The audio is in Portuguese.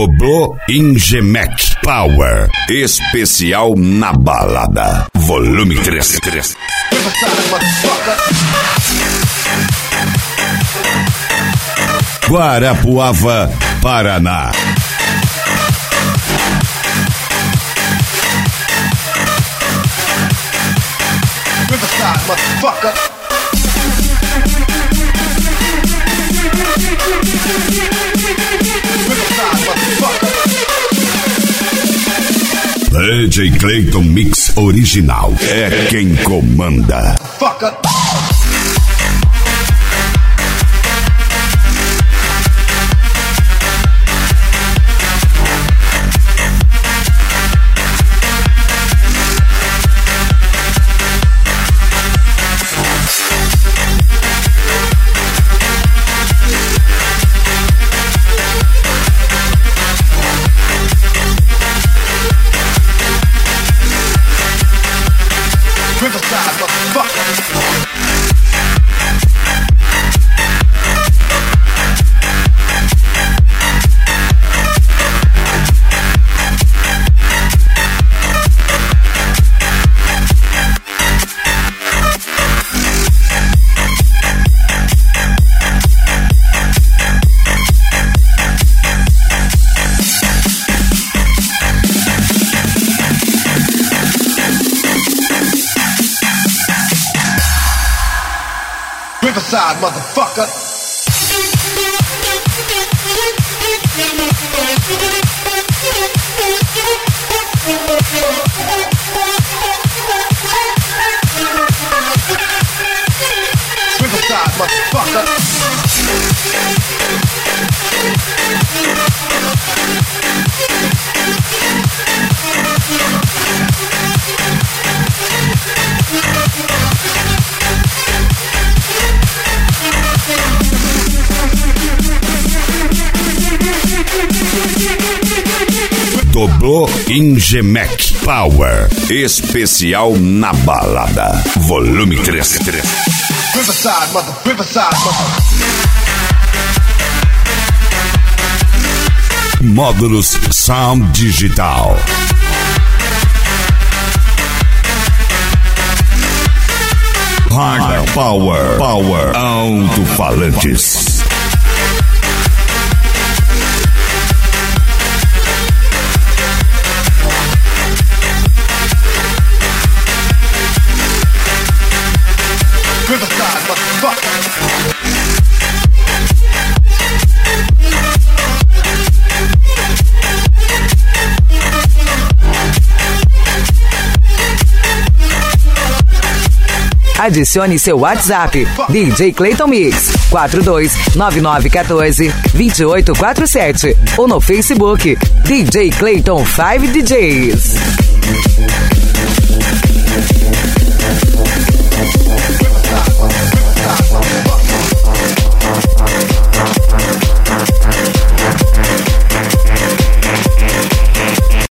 Dobrou Ingemec Power. Especial na balada. Volume 3. Guarapuava, Paraná. Riverside, motherfucker. DJ Clayton Mix Original é quem comanda. Fucker. Riverside, motherfucker. Riverside, motherfucker. Riverside, motherfucker. Dobrou Ingemec Power. Especial na balada. Volume 3. Riverside, Riverside, Módulos Sound Digital. Hard Power. Alto-falantes. Riverside, motherfucker. Adicione seu WhatsApp, DJ Clayton Mix 4299142847 ou no Facebook, DJ Clayton 5 DJs.